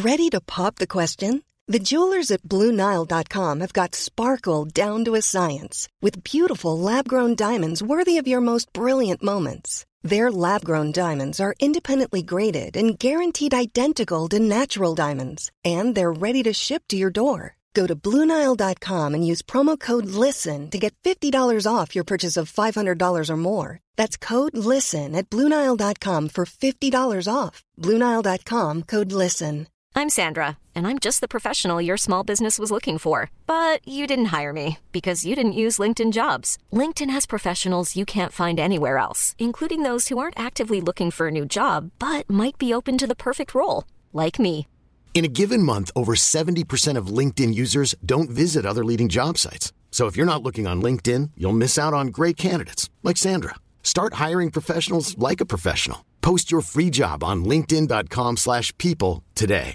Ready to pop the question? The jewelers at BlueNile.com have got sparkle down to a science with beautiful lab-grown diamonds worthy of your most brilliant moments. Their lab-grown diamonds are independently graded and guaranteed identical to natural diamonds, and they're ready to ship to your door. Go to BlueNile.com and use promo code LISTEN to get $50 off your purchase of $500 or more. That's code LISTEN at BlueNile.com for $50 off. BlueNile.com, code LISTEN. I'm Sandra, and I'm just the professional your small business was looking for. But you didn't hire me because you didn't use LinkedIn Jobs. LinkedIn has professionals you can't find anywhere else, including those who aren't actively looking for a new job, but might be open to the perfect role, like me. In a given month, over 70% of LinkedIn users don't visit other leading job sites. So if you're not looking on LinkedIn, you'll miss out on great candidates like Sandra. Start hiring professionals like a professional. Post your free job on linkedin.com/people today.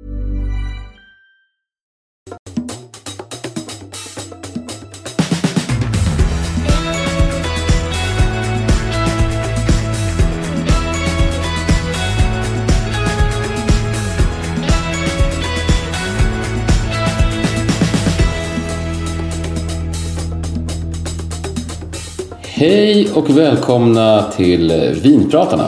Hej och välkomna till Vinpratarna.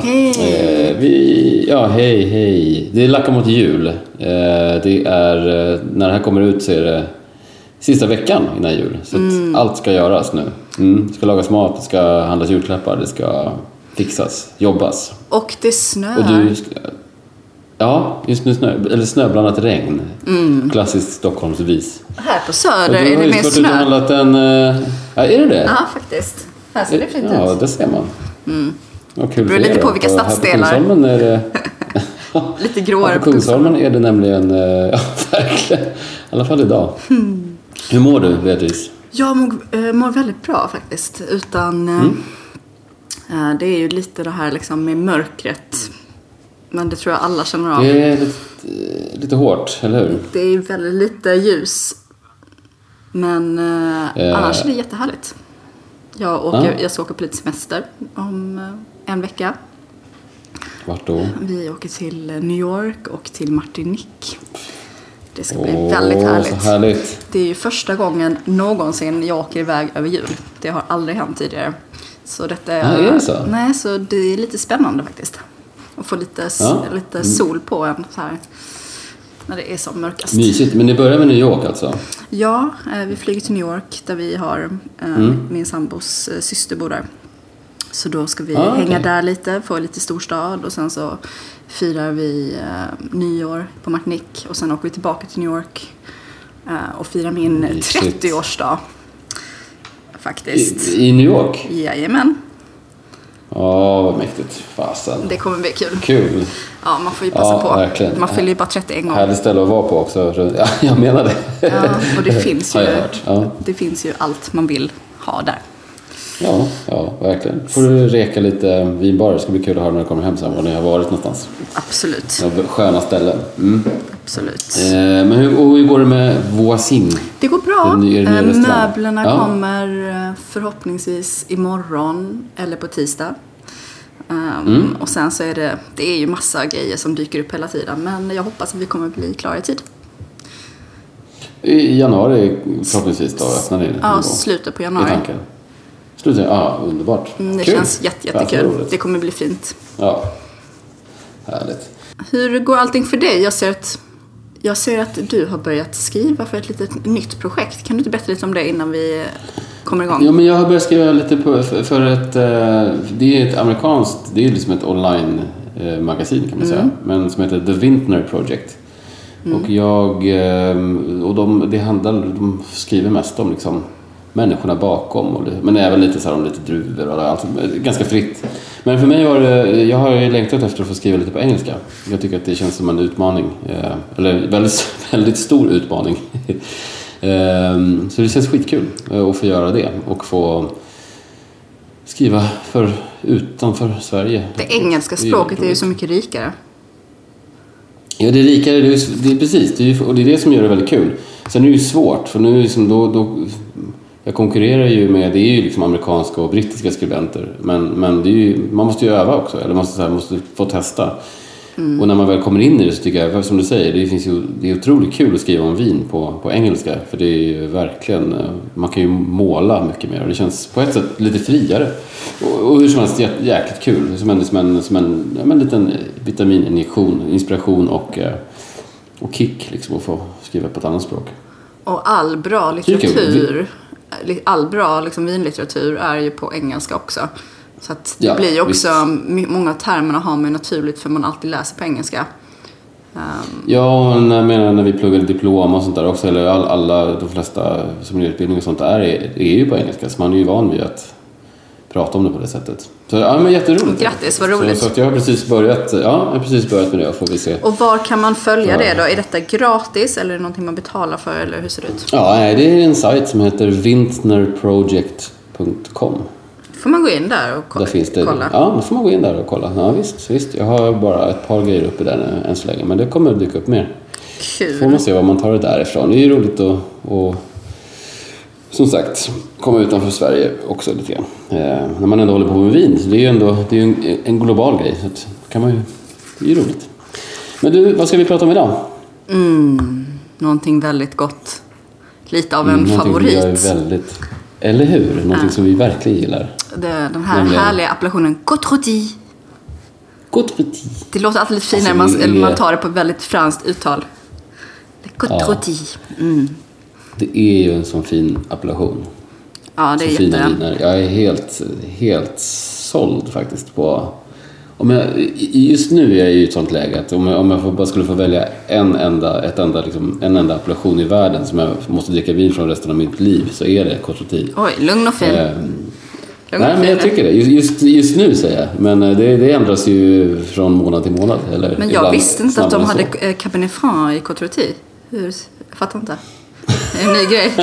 Hej. Hej. Det är lackar mot jul. Det är, när det här kommer ut så är det sista veckan innan jul. Så att allt ska göras nu. Det ska lagas mat, det ska handlas julklappar, det ska fixas, jobbas. Och det snöar. Och du ska, ja, just nu snöblandat regn. Klassiskt Stockholmsvis. Här på Söder är det mer snö. Ja, är det det? Ja, faktiskt. Här ser det fint ut. Ja, det ser man. Det beror lite på vilka stadsdelar. Här på Kungsholmen är det... lite gråare på Kungsholmen är det nämligen... Ja, verkligen. I alla fall idag. Hur mår du, Beatrice? Jag mår väldigt bra faktiskt. Utan... det är ju lite det här liksom med mörkret. Men det tror jag alla känner av. Det är lite hårt, eller hur? Det är väldigt lite ljus. Men annars är det jättehärligt. Jag ska åka på lite semester om en vecka. Vart då? Vi åker till New York och till Martinique. Det ska bli väldigt härligt. Så härligt. Det är ju första gången någonsin jag åker iväg över jul. Det har aldrig hänt tidigare. Så detta är det så? Nej, så det är lite spännande faktiskt. Att få lite sol på en så här. När det är som mörkast. Mysigt, men ni börjar med New York alltså? Ja, vi flyger till New York där vi har min sambos syster bor där. Så då ska vi hänga där lite, få lite storstad och sen så firar vi nyår på Martinique och sen åker vi tillbaka till New York och firar min 30-årsdag faktiskt. I New York? Jajamän. Vad mäktigt. Fasen. Det kommer bli kul. Kul. Ja, man får ju passa på. Verkligen. Man fyller ju bara 31 gånger. Härligt ställe att vara på också. Ja, jag menar det. Ja, och det finns ju, det finns ju allt man vill ha där. Ja, verkligen. Får du reka lite vinbarer. Det ska bli kul att höra när du kommer hem sen var ni har varit någonstans. Absolut. Sköna ställen. Absolut. Men hur går det med Voisin? Det går bra. Möblerna kommer förhoppningsvis imorgon eller på tisdag. Och sen så är det är ju massa grejer som dyker upp hela tiden. Men jag hoppas att vi kommer bli klara i tid. I januari förhoppningsvis då öppnar ni? Ja, slutet på januari. Underbart. Det känns jättekul. Det kommer bli fint. Ja, härligt. Hur går allting för dig? Jag ser att du har börjat skriva för ett litet nytt projekt. Kan du inte berätta lite om det innan vi kommer igång? Ja, men jag har börjat skriva lite för ett... Det är ett amerikanskt... Det är liksom ett online-magasin kan man säga. Men som heter The Vintner Project. Och de skriver mest om liksom människorna bakom. Men även lite så här om lite druvor och allt. Ganska fritt. Men för mig jag har ju längtat efter att få skriva lite på engelska. Jag tycker att det känns som en utmaning. Eller väldigt, väldigt stor utmaning. Så det känns skitkul att få göra det. Och få skriva utanför Sverige. Det engelska språket är ju så mycket rikare. Ja, det är rikare. Det är precis. Och det är det som gör det väldigt kul. Sen är det ju svårt. För nu liksom jag konkurrerar ju med, det är ju liksom amerikanska och brittiska skribenter. Men det är ju, man måste ju öva också. Eller måste få testa. Och när man väl kommer in i det så tycker jag, som du säger, det är otroligt kul att skriva om vin på engelska. För det är ju verkligen, man kan ju måla mycket mer och det känns på ett sätt lite friare. Och hur som helst jäkligt kul. Som en liten vitamininjektion, inspiration och kick liksom, att få skriva på ett annat språk. Och all bra litteratur, all bra liksom, vinlitteratur är ju på engelska också. Så att det blir ju också, många termerna har man naturligt för man alltid läser på engelska. Ja, jag menar när vi pluggade diplom och sånt där också, eller de flesta som gör utbildning och sånt där är ju på engelska. Så man är ju van vid att prata om det på det sättet. Så ja, men jätteroligt. Grattis, vad roligt. Så att jag har precis börjat med det, får vi se. Och var kan man följa det då? Är detta gratis eller är det någonting man betalar för eller hur ser det ut? Ja, det är en sajt som heter vintnerproject.com. Får man gå in där och kolla? Ja, då får man gå in där och kolla. Ja, visst. Jag har bara ett par grejer uppe där än så länge, men det kommer att dyka upp mer. Kul. Får man se vad man tar det därifrån. Det är ju roligt att som sagt komma utanför Sverige också lite grann. När man ändå håller på med vin, så det är ju en global grej. Så att det är ju roligt. Men du, vad ska vi prata om idag? Någonting väldigt gott. Lite av en favorit. Eller hur? Någonting som vi verkligen gillar. Den här härliga appellationen Côte Rôtie. Det låter alltid lite finare när man tar det på helt franskt uttal. Côte Rôtie. Det är ju en sån fin appellation. Ja, det är jätte. Jag är helt såld faktiskt på. Just nu är jag i ett sånt läge att om jag bara skulle få välja en enda appellation i världen som jag måste dricka vin från resten av mitt liv, så är det Côte Rôtie. Oj, lugn och fin. Men jag tycker det. Just nu säger jag. Men det ändras ju från månad till månad. Men jag visste inte att de hade Cabernet Franc i Côte Rôtie. Jag fattar inte. Det är en ny grej.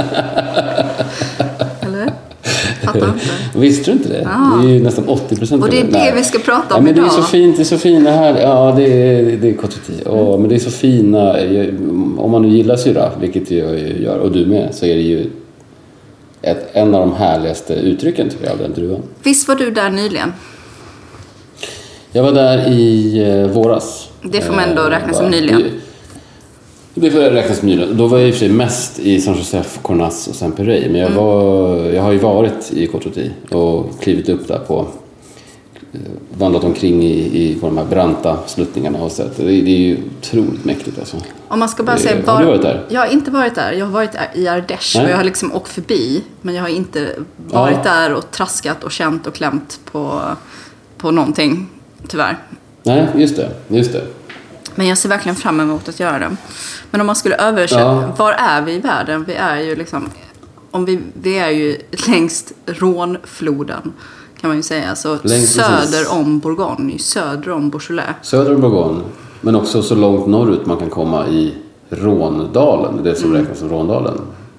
Eller? Fattar inte. Visste du inte det? Ja. Det är ju nästan 80%. Och det är det vi ska prata om men idag. Det är så fina här. Ja, det är Côte Rôtie. Men det är så fina. Om man nu gillar syra, vilket jag gör, och du med, så är det ju en av de härligaste uttrycken tycker jag av den druvan. Visst var du där nyligen? Jag var där i våras. Det får man ändå räkna som nyligen. Det får jag räkna som nyligen. Då var jag i och för sig mest i Saint-Joseph, Cornas och Saint-Péray. Men jag har ju varit i Côte Rôtie och klivit upp där vandrat omkring på de här branta sluttningarna och sett. Det är ju otroligt mäktigt alltså. Om man ska bara säga har du varit där? Jag har inte varit där. Jag har varit i Ardèche och jag har liksom åkt förbi. Men jag har inte varit där och traskat och känt och klämt på någonting, tyvärr. Nej, just det. Men jag ser verkligen fram emot att göra det. Men om man skulle översätta, var är vi i världen? Vi är ju liksom, vi är ju längst Rhônefloden, kan man ju säga. Så söder om Bourgogne, söder om Beaujolais. Söder om Bourgogne, men också så långt norrut man kan komma i Rhônedalen, det som räknas som Rhônedalen.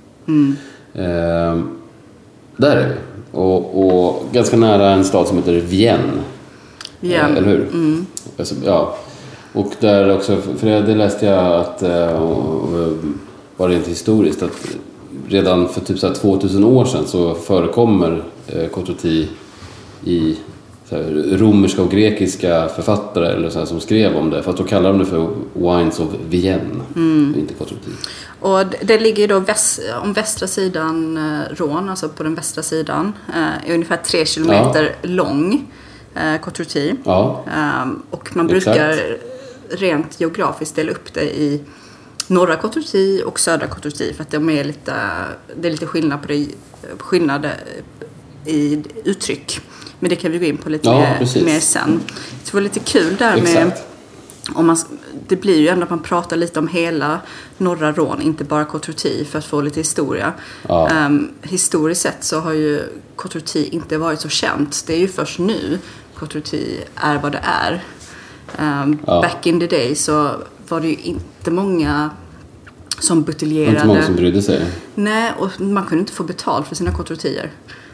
Där är vi. Och ganska nära en stad som heter Vienne. Eller hur? Alltså, ja. Och där också, för det läste jag att var rent historiskt att redan för typ så här 2000 år sedan så förekommer Côte Rôtie i så här, romerska och grekiska författare eller så här, som skrev om det, för att då kallar de det för Wines of Vienne, inte Côte Rôtie. Och det ligger ju då om västra sidan Rhône, alltså på den västra sidan, är ungefär 3 kilometer lång, Côte Rôtie. Och man brukar rent geografiskt dela upp det i norra Côte Rôtie och södra Côte Rôtie, för att det är lite skillnad i uttryck. Men det kan vi gå in på lite mer sen. Det var lite kul där med det blir ju ändå att man pratar lite om hela norra Rhône, inte bara Côte Rôtie, för att få lite historia. Historiskt sett så har ju Côte Rôtie inte varit så känt. Det är ju först nu Côte Rôtie är vad det är. Back in the day så var det ju inte många som buteljerade. Inte många som brydde sig. Nej, och man kunde inte få betalt för sina Côte Rôtier.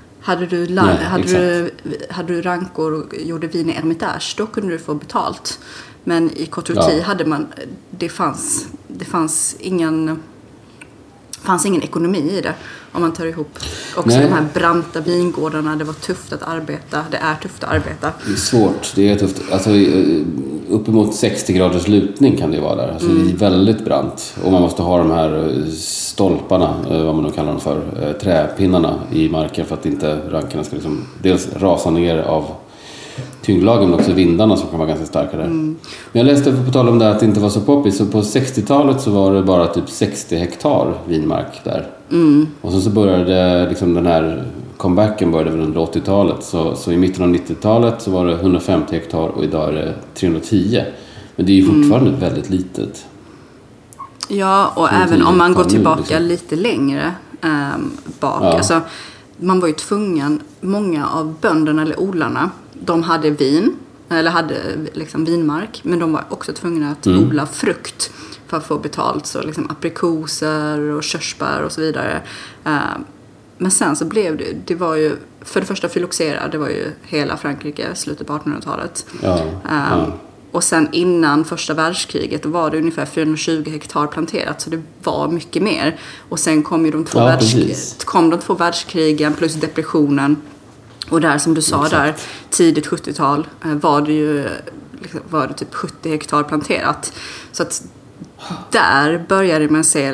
Hade du rankor och gjorde vin i Hermitage, då kunde du få betalt. Men i Côte Rôtie hade man, det fanns fanns ingen ekonomi i det. Om man tar ihop också de här branta vingårdarna. Det var tufft att arbeta. Det är tufft att arbeta. Det är svårt. Det är tufft. Alltså, uppemot 60 graders lutning kan det vara där. Alltså, det är väldigt brant. Och man måste ha de här stolparna, vad man nu kallar dem för, träpinnarna i marken för att inte rankarna ska liksom dels rasa ner av tyngdlagen, men också vindarna som kan vara ganska starka där. Men jag läste på tal om det att det inte var så poppis. Så på 60-talet så var det bara typ 60 hektar vinmark där. Och så började liksom den här comebacken började väl under 80-talet. Så i mitten av 90-talet så var det 150 hektar och idag är det 310. Men det är ju fortfarande väldigt litet. Ja, och även om man går tillbaka lite längre bak. Ja. Alltså, man var ju tvungen, många av bönderna eller odlarna, de hade vin, eller hade liksom vinmark, men de var också tvungna att odla frukt för att få betalt. Så liksom aprikoser och körsbär och så vidare. Men sen så blev det var ju, för det första Phylloxera, det var ju hela Frankrike, slutet på 1800-talet. Och sen innan första världskriget var det ungefär 420 hektar planterat, så det var mycket mer. Och sen kom ju de två världskrigen plus depressionen. Och där som du sa där, tidigt 70-tal var det typ 70 hektar planterat. Så att där började man se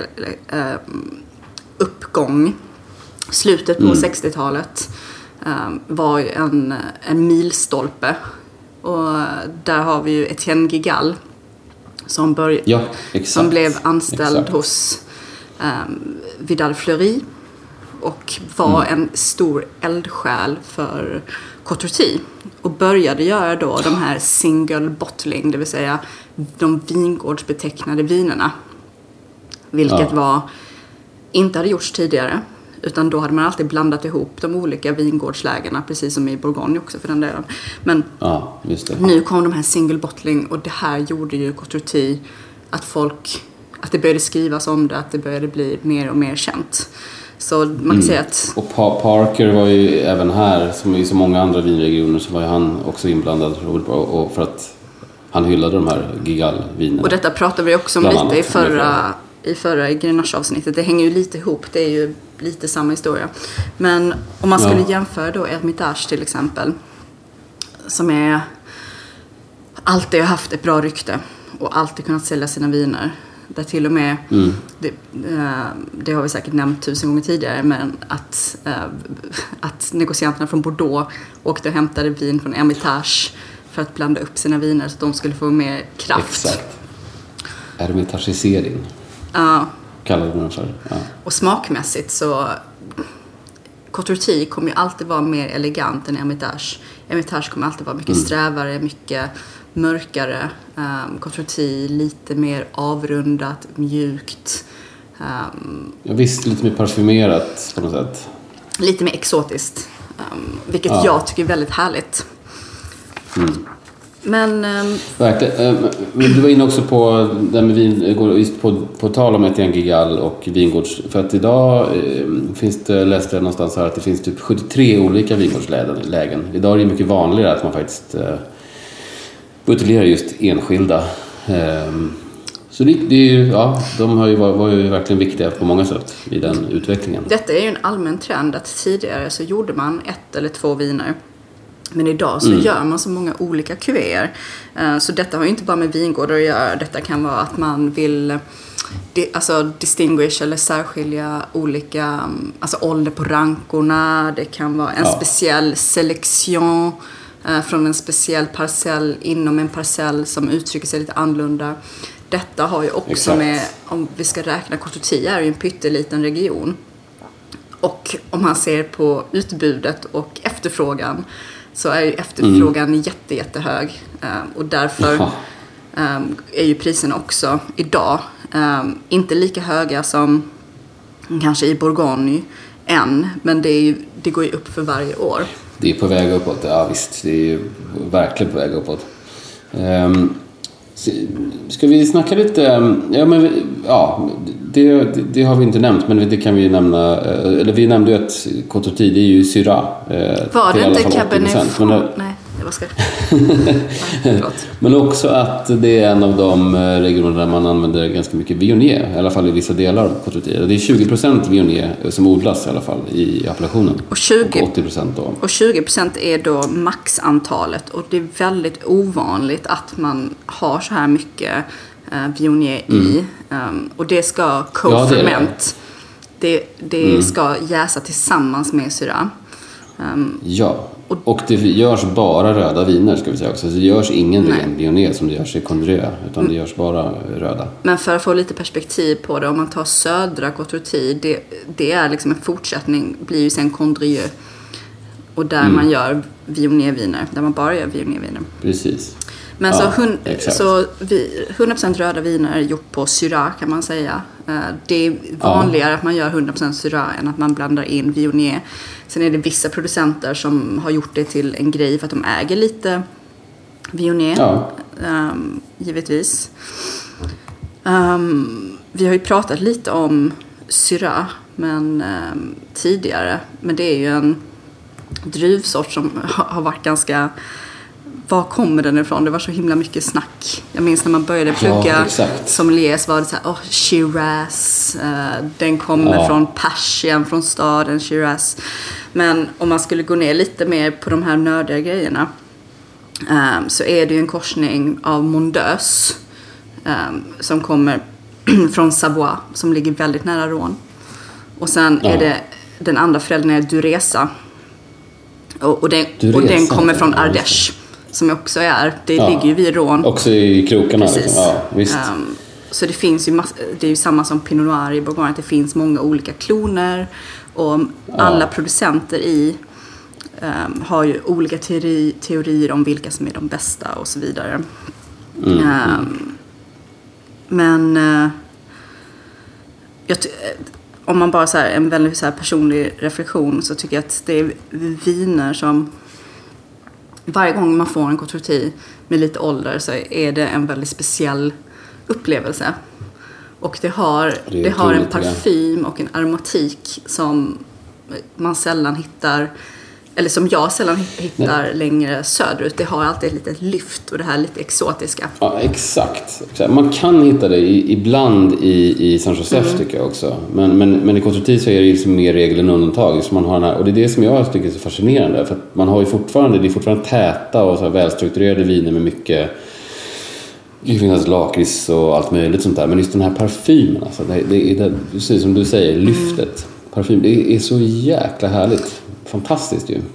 uppgång. Slutet på 60-talet var ju en milstolpe. Och där har vi ju Etienne Gigal som blev anställd hos Vidal Fleury och var en stor eldsjäl för Courtoisie och började göra då de här single bottling, det vill säga de vingårdsbetecknade vinerna, vilket inte hade gjorts tidigare. Utan då hade man alltid blandat ihop de olika vingårdslägena, precis som i Bourgogne också för den delen. Men nu kom de här single bottling, och det här gjorde ju Courtoisie att det började skrivas om det, att det började bli mer och mer känt. Så man kan säga att... Och Parker var ju även här, som i så många andra vinregioner, så var ju han också inblandad, och för att han hyllade de här Gigal-vinerna. Och detta pratade vi också om lite i förra Grenache-avsnittet. Det hänger ju lite ihop, det är ju lite samma historia. Men om man skulle jämföra då Hermitage till exempel, som är alltid har haft ett bra rykte och alltid kunnat sälja sina viner. Där till och med, det har vi säkert nämnt 1000 gånger tidigare, men att negocianterna från Bordeaux åkte och hämtade vin från Hermitage för att blanda upp sina viner så att de skulle få mer kraft. Exakt. Hermitagisering. Kallade man för. Ja. Och smakmässigt så Courtoisie kommer ju alltid vara mer elegant än Hermitage. Hermitage kommer alltid vara mycket strävare, mycket mörkare. Courtoisie lite mer avrundat, mjukt. Visst, lite mer parfymerat på något sätt. Lite mer exotiskt. Vilket jag tycker är väldigt härligt. Men verkligen. Men du var inne också på det med vin, just på tal om Etienne Gigal och vingårds, för att idag finns det, läste jag någonstans här, att det finns typ 73 olika vingårdslägen. Idag är det mycket vanligare att man faktiskt buteljerar just enskilda. Så det är ju, de var ju verkligen viktiga på många sätt i den utvecklingen. Detta är ju en allmän trend, att tidigare så gjorde man 1 eller 2 viner. Men idag så gör man så många olika kuvéer. Så detta har ju inte bara med vingårdar att göra. Detta kan vara att man vill distinguish eller särskilja olika, alltså ålder på rankorna. Det kan vara en speciell selektion från en speciell parcell inom en parcell som uttrycker sig lite annorlunda. Detta har ju också med, om vi ska räkna, Courtoisie är ju en pytteliten region. Och om man ser på utbudet och efterfrågan, så är ju efterfrågan jättehög. Och därför är ju priserna också idag inte lika höga som kanske i Bourgogne än. Men det går ju upp för varje år. Det är på väg uppåt, ja visst. Det är ju verkligen på väg uppåt. Ska vi snacka lite? Det har vi inte nämnt, men det kan vi nämna. Eller vi nämnde ju att Courtoisie, det är ju Syrah. Var det inte Cabernet Franc? Nej, det var Oskar. Men också att det är en av de regioner där man använder ganska mycket Viognier, i alla fall i vissa delar av Côte-Rôtie. Det är 20% Viognier som odlas i alla fall i appellationen. Och 80% då. Och 20% är då maxantalet, och det är väldigt ovanligt att man har så här mycket Viognier i. Och det ska co-ferment. Det ska jäsa tillsammans med syra. Ja, och det görs bara röda viner ska vi säga också. Så det görs ingen ren Viognier som det görs i Condrieu, utan det görs bara röda. Men för att få lite perspektiv på det, om man tar södra Côte-Rôtie, det är liksom en fortsättning, blir ju sen Condrieu. Och där man gör Viognier-viner, där man bara gör Viognier-viner. Precis. Men så 100% röda viner är gjort på Syrah kan man säga. Det är vanligare att man gör 100% Syrah än att man blandar in Viognier. Sen är det vissa producenter som har gjort det till en grej för att de äger lite Viognier. Givetvis. Vi har ju pratat lite om Syrah tidigare. Men det är ju en druvsort som har varit ganska... Var kommer den ifrån? Det var så himla mycket snack. Jag minns när man började plugga sommelier, var det så här, Shiraz. Den kommer från Persien, från staden Shiraz. Men om man skulle gå ner lite mer på de här nördiga grejerna, så är det ju en korsning av Mondeuse som kommer från Savoie, som ligger väldigt nära Rhône. Och sen är det den andra föräldern är Duresa. Och den kommer från Ardèche. Som också ligger ju vid Rhône. Också i krokarna. Precis. Ja, visst. Så det finns ju det är ju samma som Pinot Noir i Bourgogne, att det finns många olika kloner. Och alla producenter har ju olika teorier om vilka som är de bästa och så vidare. Men om man bara så här, en väldigt så här personlig reflektion, så tycker jag att det är viner som... Varje gång man får en Côte-Rôtie med lite ålder så är det en väldigt speciell upplevelse. Och det har en parfym och en aromatik som man sällan hittar, eller som jag sällan hittar längre söderut. Det har alltid ett litet lyft och det här lite exotiska. Ja, exakt. Man kan hitta det ibland i Saint-Joseph tycker jag också. Men i Côte-Rôtie så är det liksom mer regel än undantag. Så man har och det är det som jag tycker är så fascinerande. För att man har ju det är fortfarande täta och så här välstrukturerade viner med mycket... Det finns lakrits och allt möjligt sånt där. Men just den här parfymen, alltså, det är precis som du säger, lyftet. Parfym, det är så jäkla härligt. Fantastiskt ju.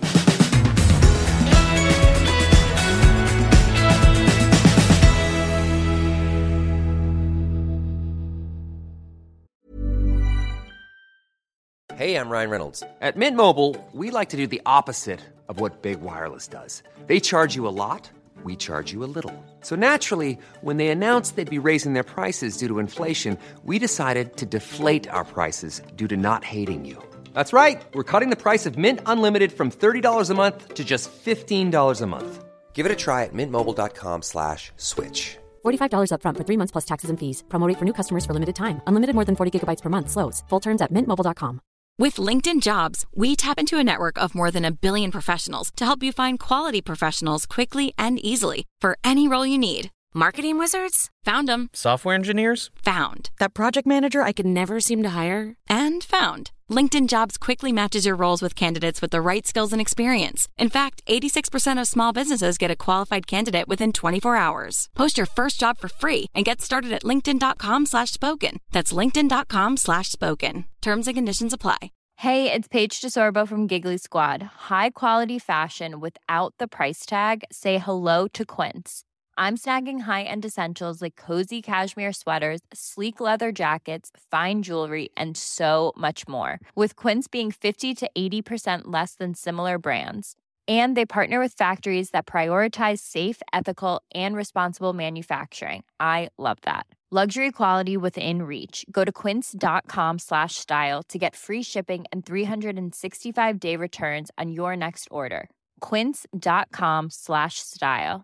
Hey, I'm Ryan Reynolds. At Mint Mobile, we like to do the opposite of what Big Wireless does. They charge you a lot, we charge you a little. So naturally, when they announced they'd be raising their prices due to inflation, we decided to deflate our prices due to not hating you. That's right. We're cutting the price of Mint Unlimited from $30 a month to just $15 a month. Give it a try at mintmobile.com/switch. $45 up front for 3 months plus taxes and fees. Promo rate for new customers for limited time. Unlimited more than 40 gigabytes per month slows. Full terms at mintmobile.com. With LinkedIn Jobs, we tap into a network of more than 1 billion professionals to help you find quality professionals quickly and easily for any role you need. Marketing wizards? Found them. Software engineers? Found. That project manager I could never seem to hire? And found. LinkedIn Jobs quickly matches your roles with candidates with the right skills and experience. In fact, 86% of small businesses get a qualified candidate within 24 hours. Post your first job for free and get started at linkedin.com/spoken. That's linkedin.com/spoken. Terms and conditions apply. Hey, it's Paige DeSorbo from Giggly Squad. High quality fashion without the price tag. Say hello to Quince. I'm snagging high-end essentials like cozy cashmere sweaters, sleek leather jackets, fine jewelry, and so much more. With Quince being 50 to 80% less than similar brands. And they partner with factories that prioritize safe, ethical, and responsible manufacturing. I love that. Luxury quality within reach. Go to quince.com/style to get free shipping and 365-day returns on your next order. Quince.com/style.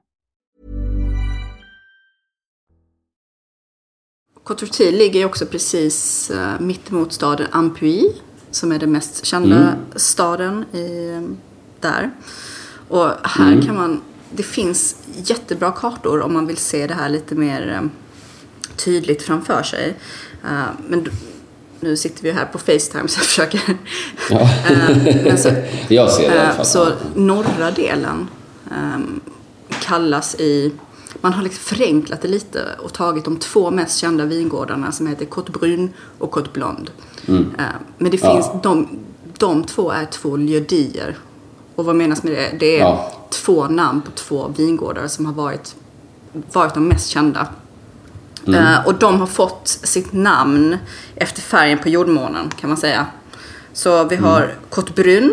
Côte-Rôtie ligger ju också precis mitt emot staden Ampuy, som är den mest kända staden där. Och här kan man det finns jättebra kartor om man vill se det här lite mer tydligt framför sig. Men nu sitter vi här på FaceTime så jag försöker. Ja. Men så, jag ser det i alla fall. Så norra delen kallas man har liksom förenklat det lite och tagit de 2 mest kända vingårdarna som heter Côte Brune och Côte Blonde. Men det finns de 2 är 2 lieu-dier. Och vad menas med det? Det är 2 namn på 2 vingårdar som har varit de mest kända. Och de har fått sitt namn efter färgen på jordmånen, kan man säga. Så vi har Côte Brune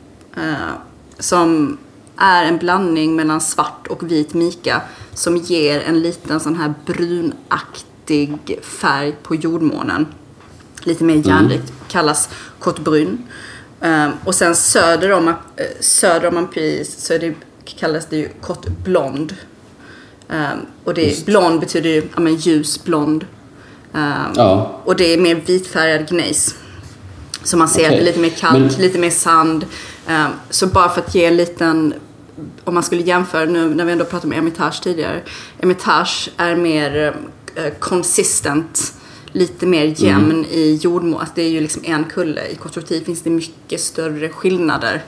som är en blandning mellan svart och vit mika som ger en liten sån här brunaktig färg på jordmånen. Lite mer järnrikt, kallas Côte Brune. Och sen söder om Ampis så kallas det ju Côte Blonde. Och blond betyder ju ljusblond. Och det är mer vitfärgad gnejs. Så man ser att det är lite mer kalk, lite mer sand. Så bara för att ge en liten, om man skulle jämföra nu när vi ändå pratade om Hermitage tidigare. Hermitage är mer consistent, lite mer jämn i jordmån. Alltså det är ju liksom en kulle. I Côte Rôtie finns det mycket större skillnader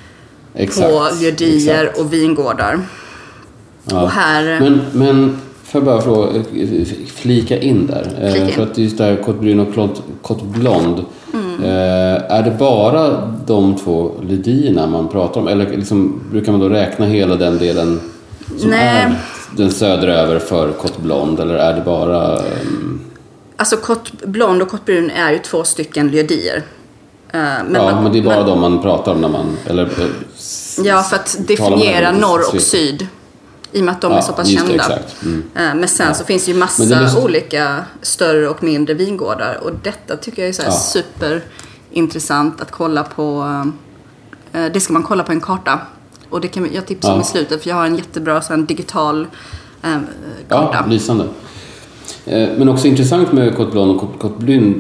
på lieu-dier och vingårdar. Ja. Och här, men får jag bara flika in där. För att just där Côte Brune och Côte Blonde, är det bara de 2 lieu-dierna man pratar om? Eller liksom, brukar man då räkna hela den delen som är den söderöver för Côte Blonde? Eller är det bara... Alltså Côte Blonde och Côte Brune är ju 2 stycken lieu-dier. Men det är bara de man pratar om när man... Ja, för att definiera norr och syd. I och med att de är så pass kända. Men sen så finns det ju massa olika större och mindre vingårdar. Och detta tycker jag är så här superintressant att kolla på. Det ska man kolla på en karta. Och det kan jag tipsa om i slutet. För jag har en jättebra så här, digital karta. Ja, lysande. Men också intressant med Côte Blonde och Côte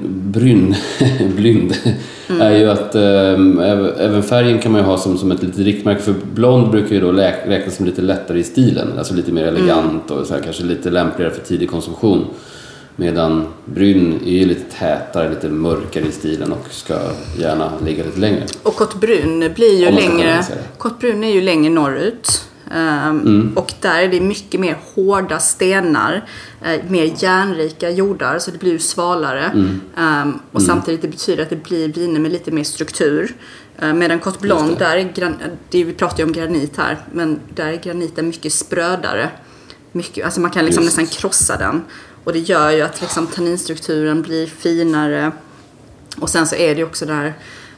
Brune är ju att även färgen kan man ju ha som ett litet riktmärke. För blond brukar ju då räknas som lite lättare i stilen, alltså lite mer elegant och så här, kanske lite lämpligare för tidig konsumtion. Medan brun är ju lite tätare, lite mörkare i stilen och ska gärna ligga lite längre. Och Côte Brune blir ju längre. Côte Brune är ju längre norrut. Och där är det mycket mer hårda stenar, mer järnrika jordar, så det blir ju svalare. Och samtidigt det betyder att det blir viner med lite mer struktur. Medan Côte Blonde, där är vi pratar ju om granit här, men där är graniten mycket sprödare. Alltså man kan liksom nästan krossa den. Och det gör ju att liksom tanninstrukturen blir finare. Och sen så är det ju också där...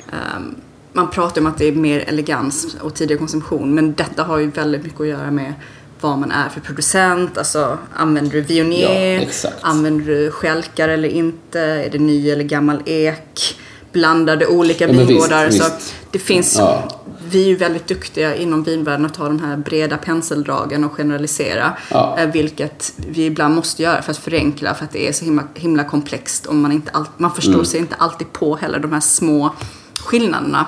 man pratar om att det är mer elegans och tidigare konsumtion. Men detta har ju väldigt mycket att göra med vad man är för producent. Alltså, använder du Viognier? Använder du skälkar eller inte? Är det ny eller gammal ek? Blandade olika vingårdar. Så det finns... Vi är ju väldigt duktiga inom vinvärlden att ta de här breda penseldragen och generalisera. Vilket vi ibland måste göra för att förenkla. För att det är så himla komplext. Och man förstår sig inte alltid på heller de här små skillnaderna.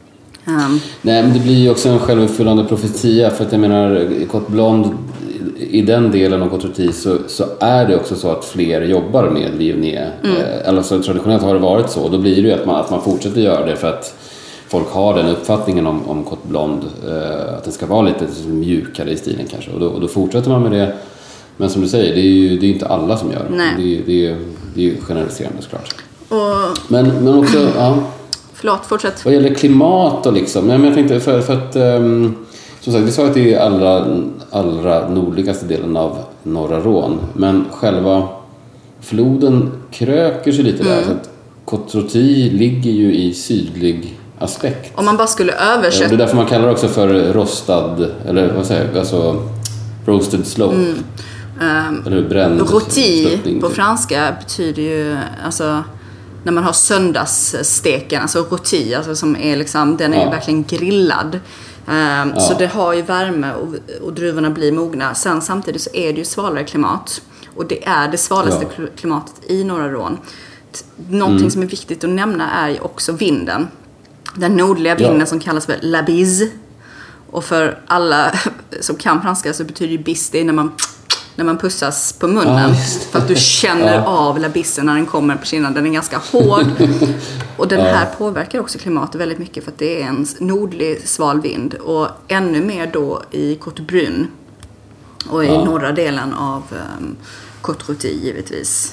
Nej, men det blir ju också en självuppfyllande profetia. För att jag menar, Côte Blonde, i den delen av Côte Rôtie så är det också så att fler jobbar med Viognier. Alltså traditionellt har det varit så. Då blir det ju att man fortsätter göra det för att folk har den uppfattningen om Côte Blonde, att den ska vara lite mjukare i stilen kanske. Och då fortsätter man med det. Men som du säger, det är ju inte alla som gör det. Det är ju generaliserande såklart. Men också... Förlåt, fortsätt. Vad gäller klimat och liksom. Men jag tänkte för att som sagt, vi sa att det är allra nordligaste delen av norra Rhône. Men själva floden kröker sig lite där. Så att Côte Rôtie ligger ju i sydlig aspekt. Om man bara skulle översätta. Det är därför man kallar det också för rostad, eller vad säger jag, alltså roasted slope. Eller bränd. Rôti på franska betyder ju alltså när man har söndagssteken, alltså rôti, alltså som är liksom, den är ju verkligen grillad. Så det har ju värme och druvorna blir mogna. Sen samtidigt så är det ju svalare klimat. Och det är det svalaste klimatet i norra Rhône. Någonting som är viktigt att nämna är ju också vinden. Den nordliga vinden som kallas för la bise. Och för alla som kan franska så betyder ju biss, det är när man pussas på munnen. För att du känner av labissen när den kommer på kinnan. Den är ganska hård. Och den här påverkar också klimatet väldigt mycket. För att det är en nordlig sval vind. Och ännu mer då i Côte Brune. Och i norra delen av Côte Rôtie givetvis.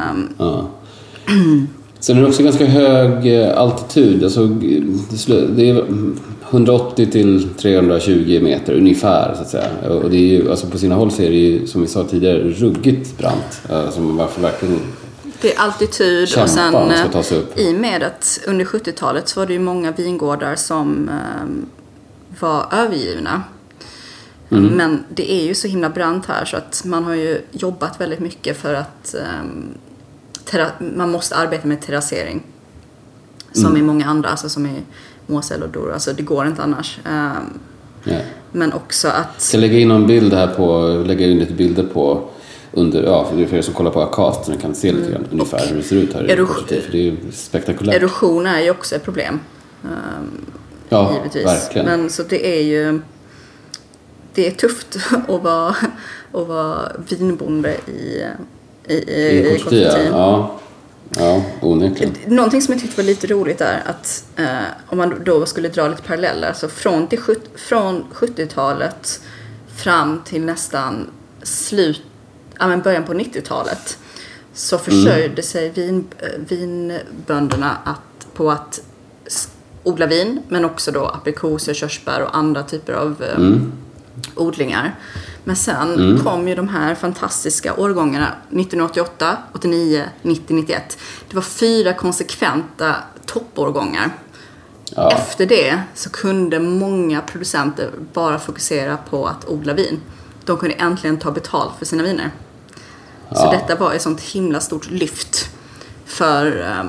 Sen är det också ganska hög altitud. Alltså, det är 180 till 320 meter ungefär så att säga. Och det är ju, alltså på sina håll så är det ju, som vi sa tidigare, ruggigt brant. Som varför verkligen det är altitud. Och sen ta sig upp. I med att under 70-talet så var det ju många vingårdar som var övergivna. Men det är ju så himla brant här så att man har ju jobbat väldigt mycket för att man måste arbeta med terrassering. Som i många andra, alltså som i Moselle och Douro. Alltså det går inte annars. Men också att... Jag ska lägga in en bild här lägga in lite bilder på under, för er som kollar på Acast så ni kan se lite grann ungefär hur det ser ut här. För det är ju spektakulärt. Erosion är ju också ett problem. Givetvis. Verkligen. Men så det är ju... Det är tufft att vara vinbonde i Côte Rôtie. Ja, onekligen. Någonting som jag tyckte var lite roligt är att om man då skulle dra lite paralleller, så från 70-talet fram till nästan början på 90-talet så försörjde sig vinbönderna på att odla vin, men också då aprikoser, körsbär och andra typer av odlingar. Men sen kom ju de här fantastiska årgångarna 1988, 89, 90, 91. Det var 4 konsekventa toppårgångar. Efter det så kunde många producenter bara fokusera på att odla vin. De kunde äntligen ta betalt för sina viner. Så detta var ett sånt himla stort lyft för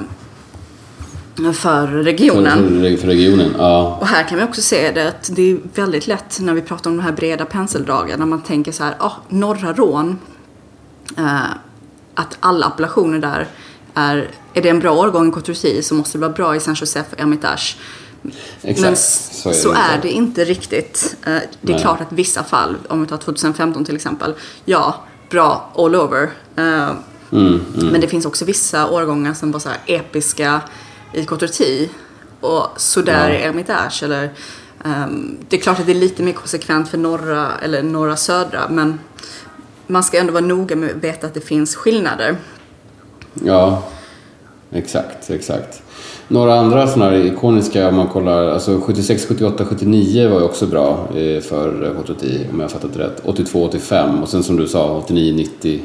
regionen. För regionen, Och här kan vi också se det att det är väldigt lätt när vi pratar om de här breda penseldragen, när man tänker så här, norra Rhône, att alla appellationer där är det en bra årgång i Côte Rôtie så måste det vara bra i Saint-Joseph och Hermitage. Exakt. Men så är det inte riktigt. Det är klart att vissa fall, om vi tar 2015 till exempel, bra all over. Men det finns också vissa årgångar som var så här episka i Côte Rôtie och sådär i Hermitage. Eller, det är klart att det är lite mer konsekvent för norra södra, men man ska ändå vara noga med att veta att det finns skillnader. Ja, exakt. Några andra sådana här ikoniska, om man kollar, alltså 76, 78, 79 var ju också bra för Côte Rôtie, om jag har fattat rätt. 82, 85 och sen som du sa 89, 90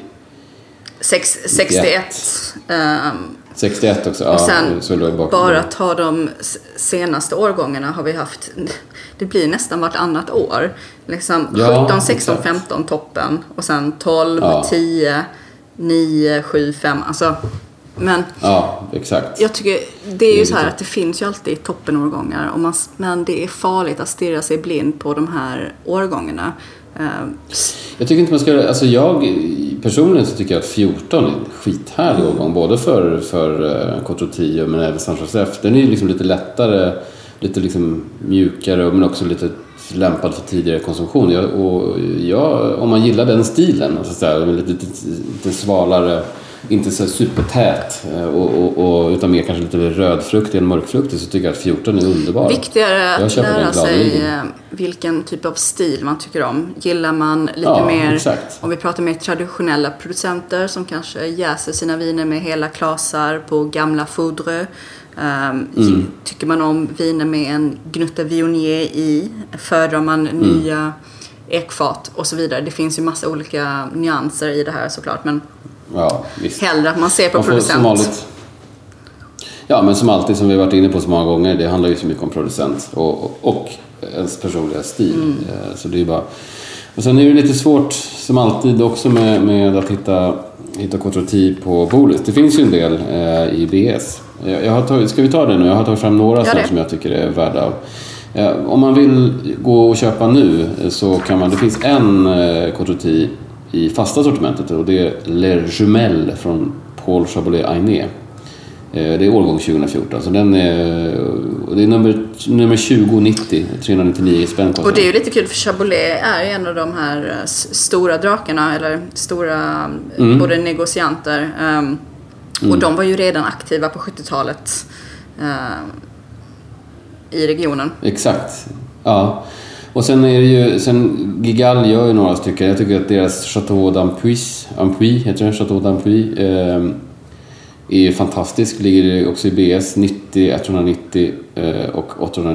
61 61 också. Och sen bara ta de senaste årgångarna har vi haft, det blir nästan vartannat år. Liksom 17, 16, 15 toppen och sen 12, 10, 9, 7, 5. Alltså, men exakt. Jag tycker det är ju så här att det finns ju alltid toppenårgångar men det är farligt att stirra sig blind på de här årgångarna. Jag tycker inte man ska, alltså jag personligen så tycker jag att 14 är en skithärlig årgång, både för Côte Rôtie men även Saint-Joseph. Den är ju liksom lite lättare, lite liksom mjukare men också lite lämpad för tidigare konsumtion. Om man gillar den stilen, alltså så här, lite svalare, inte så supertät utan mer kanske lite rödfruktig än mörkfruktig, så tycker jag att 14 är underbar. Viktigare att lära sig vilken typ av stil man tycker om. Gillar man lite mer, om vi pratar mer traditionella producenter som kanske jäser sina viner med hela klasar på gamla foudre. Tycker man om viner med en gnutta Viognier i, föredrar man nya ekfat och så vidare. Det finns ju massa olika nyanser i det här såklart, men hellre att man ser på producent. Men som alltid, som vi har varit inne på så många gånger, det handlar ju så mycket om producent och ens personliga stil. Så det är bara... Och sen är det lite svårt som alltid också med att hitta Côte Rôtie på Bolis. Det finns ju en del i BS. Ska vi ta det nu? Jag har tagit fram några som jag tycker är värda. Om man vill gå och köpa nu så kan man, det finns en Côte Rôtie i fasta sortimentet och det är Les Jumelles från Paul Chabolet Ainé. Det är årgång 2014. Så den är, det är nummer 2090, 399 spänn. Och det är ju lite kul för Chabolet är en av de här stora drakarna, eller stora både negocianter. Och de var ju redan aktiva på 70-talet i regionen. Exakt, ja. Och sen är det ju, Gigal gör ju några stycken. Jag tycker att deras Chateau d'Ampuis, heter det, Chateau d'Ampuis, är ju fantastisk. Ligger också i BS 90, 190 och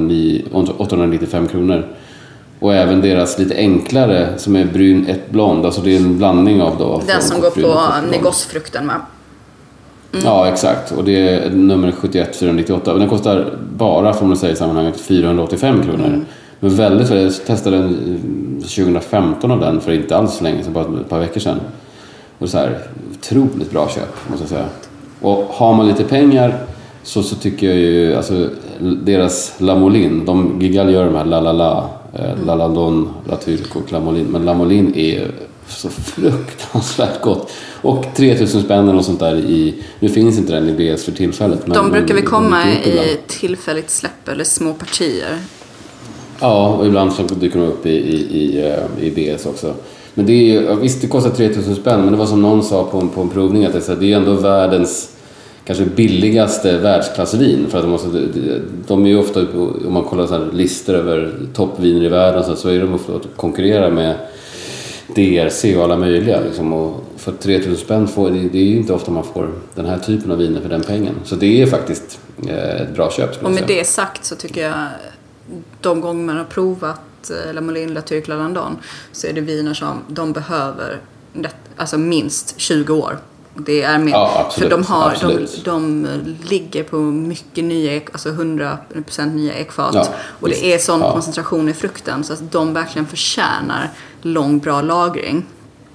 895 kronor. Och även deras lite enklare som är brun ett blond. Alltså det är en blandning av då. Den som går på negosfrukten, va? Ja, exakt. Och det är nummer 71,498. Men den kostar bara, får man säga i sammanhanget, 485 kronor. Men väldigt, jag testade den 2015 av den för inte alls länge sedan, bara ett par veckor sedan. Och så här, otroligt bra köp, måste jag säga. Och har man lite pengar så tycker jag ju, alltså deras La Moline, Gigal gör de här La Don, La Turco och La Moline. Men La Moline är så fruktansvärt gott. Och 3000 spänn och sånt där nu finns inte den i BS för tillfället. Men de brukar vi komma i tillfälligt släpp eller små partier. Ja, och ibland så dyker de upp i BS också. Men det är ju, visst det kostar 3000 spänn, men det var som någon sa på en provning att det är ändå världens kanske billigaste världsklassvin. För att de är ju ofta, om man kollar så här listor över toppviner i världen så är de ofta att konkurrera med DRC och alla möjliga liksom. Och för 3000 spänn det är ju inte ofta man får den här typen av viner för den pengen. Så det är faktiskt ett bra köp. Och med det sagt så tycker jag de gånger man har provat La Moline, La Turco, La Landon, så är det viner som de behöver alltså minst 20 år. Det är mer, absolut, för de ligger på mycket nya, alltså 100% nya ekfat. Och det är sån koncentration i frukten så att de verkligen förtjänar lång bra lagring.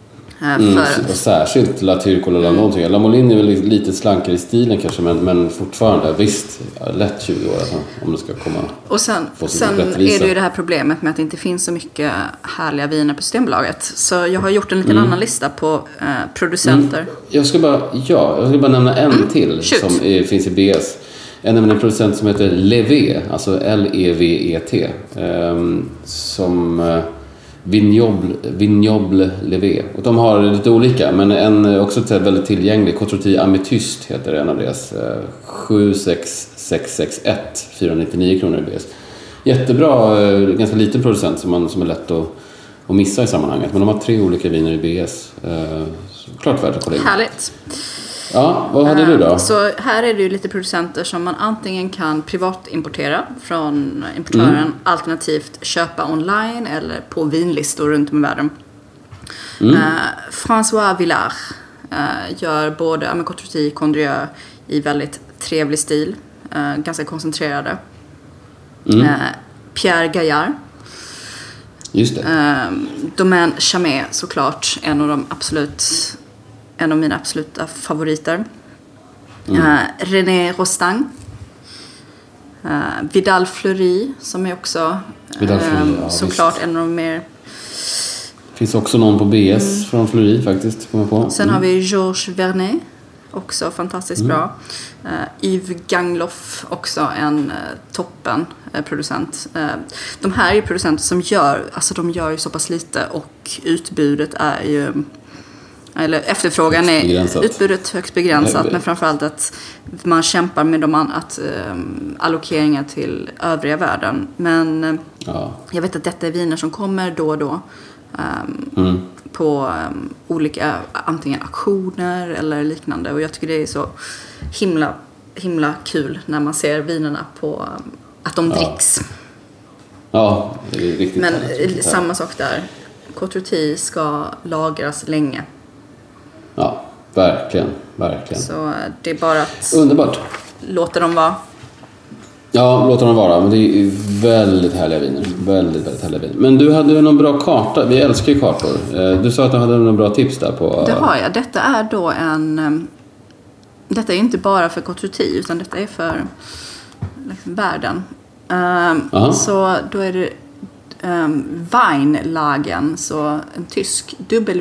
Och särskilt La Turco eller någonting. La Moline är väl lite slankare i stilen kanske, men fortfarande visst lätt 20 år alltså, om det ska komma. Och sen är det ju det här problemet med att det inte finns så mycket härliga viner på Systembolaget. Så jag har gjort en liten annan lista på producenter. Jag ska bara nämna en till som finns i BS. En producent som heter Levé, alltså Levet, som Vignoble Levé. Och de har lite olika, men en också väldigt tillgänglig. Cotroti Amethyst heter en av deras. 76661, 499 kronor i BS. Jättebra, ganska liten producent som är lätt att missa i sammanhanget. Men de har 3 olika viner i BS. Klart värt att kolla in. Härligt. Ja, vad hade du då? Så här är det ju lite producenter som man antingen kan privat importera från importören, alternativt köpa online eller på vinlistor runt om i världen. François Villard gör både Cotroti Condrieu i väldigt trevlig stil, ganska koncentrerade. Pierre Gaillard. Just det. Domaine Chimay, såklart en av mina absoluta favoriter. René Rostand. Vidal Fleury, som är också såklart en av de mer... Finns också någon på BS från Fleury faktiskt. Sen har vi Georges Vernet, också fantastiskt bra. Yves Gangloff, också en toppen producent. De här är producenter som de gör ju så pass lite och utbudet är ju... Eller efterfrågan är utbudet högst begränsat, men framförallt att man kämpar med allokeringar till övriga världen. Men jag vet att detta är viner som kommer då och då på olika antingen auktioner eller liknande. Och jag tycker det är så himla kul när man ser vinerna på att de dricks. Ja, det är riktigt. Men samma sak där. Cotroti ska lagras länge. Ja, verkligen. Så det är bara att underbart låta dem vara. Ja, låta dem vara. Men det är väldigt härliga viner. Väldigt härliga viner. Men du hade någon bra karta. Vi älskar ju kartor. Du sa att du hade någon bra tips där på... Det har jag. Detta är då detta är inte bara för Cotroti, utan detta är för världen. Så då är det Weinlagen, så en tysk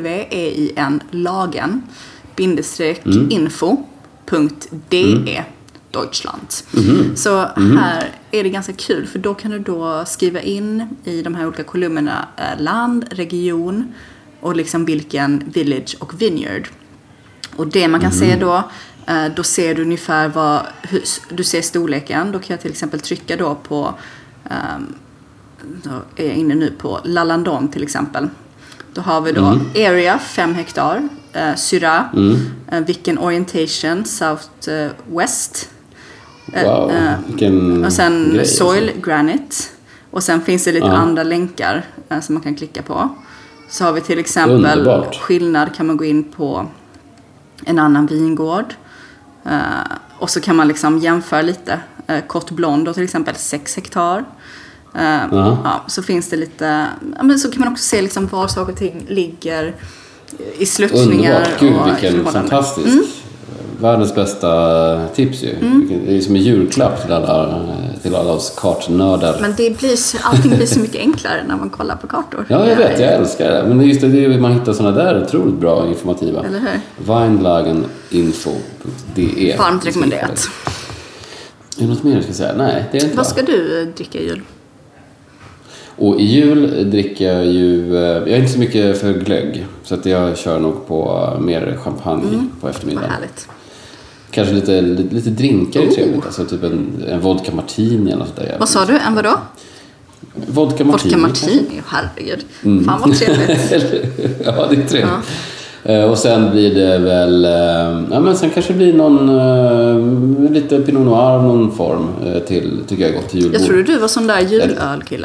WEIN lagen _info.de Deutschland. Så här är det ganska kul, för då kan du då skriva in i de här olika kolumnerna land, region och liksom vilken village och vineyard. Och det man kan se då ser du ungefär du ser storleken. Då kan jag till exempel trycka då på då är jag inne nu på Lalandon till exempel. Då har vi då area 5 hektar, Syrah, vilken orientation, South West. Wow, och sen grej, soil, alltså. Granite. Och sen finns det lite andra länkar som man kan klicka på. Så har vi till exempel skillnad, kan man gå in på en annan vingård. Och så kan man liksom jämföra lite. Kort blond då till exempel 6 hektar. Så finns det lite, men så kan man också se liksom var saker och ting ligger i sluttningar. Underbart, gud vilken fantastisk. Världens bästa tips ju. Det är som en julklapp till alla oss kartnördar. Men allting blir så mycket enklare när man kollar på kartor. Ja, jag vet, jag älskar det. Men just det, man hittar sådana där otroligt bra informativa. Eller hur? Weinlageninfo.de. Varmt rekommenderat. Är det något mer jag ska säga? Nej, det är inte. Vad ska du dricka i jul? Och i jul dricker jag ju... Jag är inte så mycket för glögg. Så att jag kör nog på mer champagne på eftermiddagen. Vad härligt. Kanske lite drinkar är trevligt. Alltså typ en vodka martini eller något där. Vad sa du? En vadå? Vodka martini. Vodka martini, herregud. Fan vad trevligt. Ja, det är trevligt. Och sen blir det väl... men sen kanske blir någon... lite Pinot Noir av någon form till, tycker jag är gott till julbord. Jag tror du var sån där julölkille.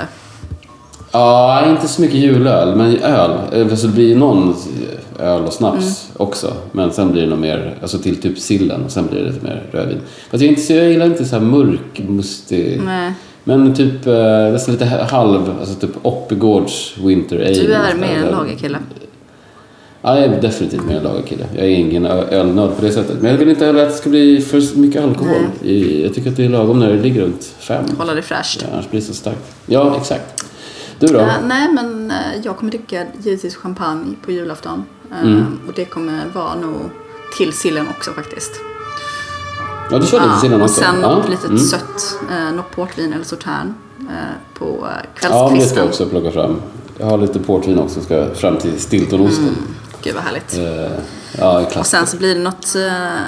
Ja, inte så mycket julöl, men öl. Så det blir någon öl och snaps också. Men sen blir det nog mer, alltså till typ sillen, och sen blir det lite mer rödvin. Fast jag gillar inte så här mörk, mustig. Nej. Men typ nästan lite alltså typ Oppegårds Winter Ale. Du är mer en lagerkille. Ja, jag är definitivt mer en lagerkille. Jag är ingen ölnörd på det sättet. Men jag vill inte heller att det ska bli för mycket alkohol. Jag tycker att det är lagom när det ligger runt 5. Hålla det fräscht. Ja, annars blir det så starkt. Ja, exakt. Du då? Nej, men jag kommer dricka givetvis champagne på julafton. Och det kommer vara nog till sillen också faktiskt. Ja, du kör lite sillen också. Och sen något litet sött, något portvin eller sautern på kvällskvisten. Ja, det ska jag också plocka fram. Jag har lite portvin också, ska fram till Stiltonosten. Gud vad härligt. Och sen så blir det något...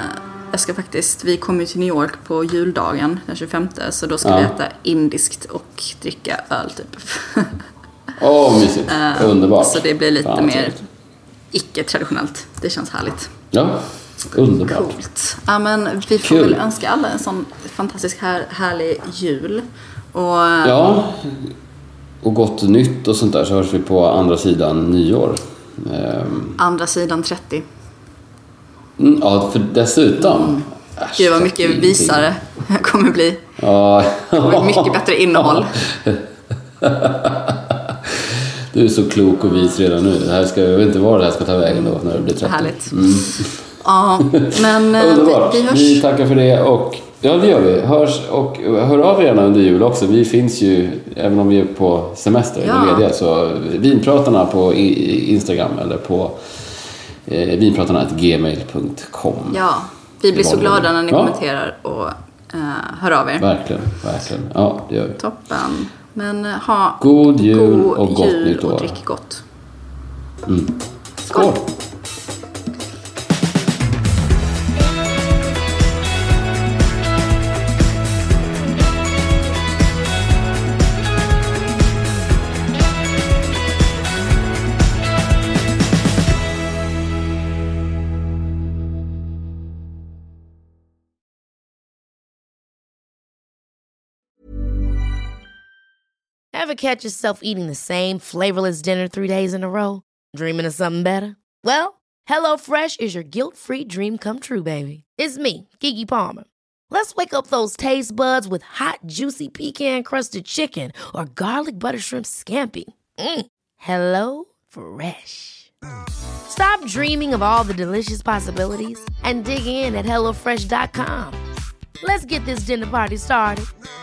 vi kommer ju till New York på juldagen den 25, så då ska vi äta indiskt och dricka öl typ. Mysigt. Underbart. Så det blir lite mer icke-traditionellt. Det känns härligt. Ja, underbart. Coolt. Ja, men vi får väl önska alla en sån fantastisk härlig jul. Och gott nytt och sånt där, så hörs vi på andra sidan nyår. Andra sidan 30. Ja, för dessutom. Gud vad mycket visare kommer bli. Ja. Mycket bättre innehåll. Du är så klok och vis redan nu. Jag vet inte var det här ska ta vägen då när det blir 30. Härligt. Ja, men vi hörs. Vi tackar för det och ja, det gör vi. Hörs och hör av er gärna under jul också. Vi finns ju, även om vi är på semester eller lediga, så vinpratarna på Instagram eller på vinpratarna@gmail.com. Ja, vi blir så glada när ni kommenterar och hör av er. Verkligen. Ja, det gör vi. Toppen. Men ha god jul och gott nytt år. Och drick gott. Skål! Ever catch yourself eating the same flavorless dinner 3 days in a row? Dreaming of something better? Well, HelloFresh is your guilt-free dream come true, baby. It's me, Keke Palmer. Let's wake up those taste buds with hot, juicy pecan-crusted chicken or garlic butter shrimp scampi. Hello Fresh. Stop dreaming of all the delicious possibilities and dig in at HelloFresh.com. Let's get this dinner party started.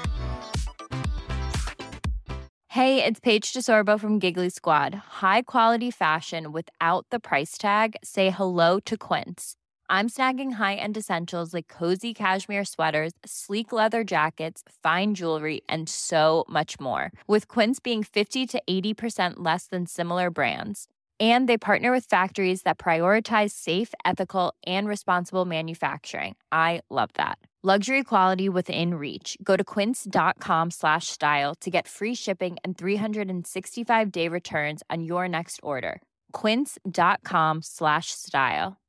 Hey, it's Paige DeSorbo from Giggly Squad. High quality fashion without the price tag. Say hello to Quince. I'm snagging high-end essentials like cozy cashmere sweaters, sleek leather jackets, fine jewelry, and so much more. With Quince being 50 to 80% less than similar brands. And they partner with factories that prioritize safe, ethical, and responsible manufacturing. I love that. Luxury quality within reach. Go to quince.com/style to get free shipping and 365-day returns on your next order. Quince.com/style.